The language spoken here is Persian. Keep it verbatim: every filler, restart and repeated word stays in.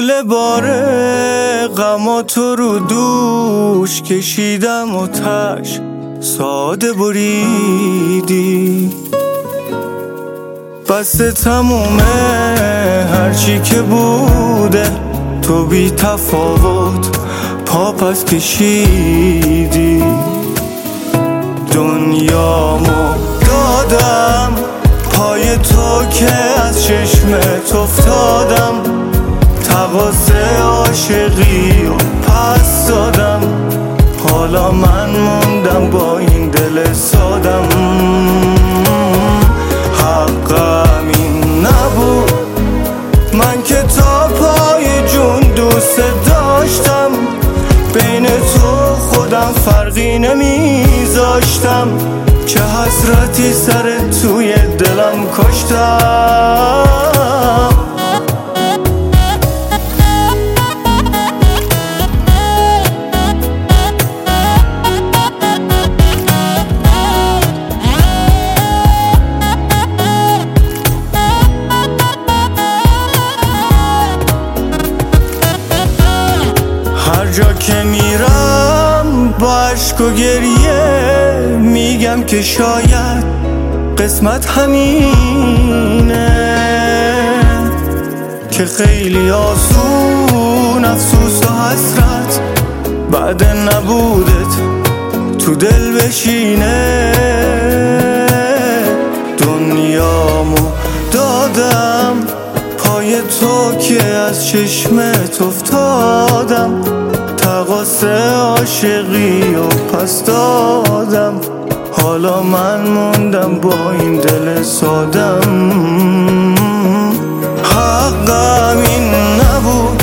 کل باره غم تو رو دوش کشیدم و تش ساده بریدی. بس تمومه هرچی که بوده، تو بی تفاوت پا پس کشیدی. دنیامو دادم پای تو که از چشمت افتادم، تقاضای عاشقی و پس دادم. حالا من موندم با این دل سادم. حقم این نبود، من که تا پای جون دوست داشتم. بین تو خودم فرقی نمیذاشتم، که حسرتی سر توی دلم کشتم. هر جا که میرم با عشق و گریه میگم که شاید قسمت همینه، که خیلی آسون افسوس و حسرت بعد نبودت تو دل بشینه. دنیامو دادم پای تو که از چشمت افتادم، تقاضای عاشقی و پس دادم. حالا من موندم با این دل سادم. حقم این نبود،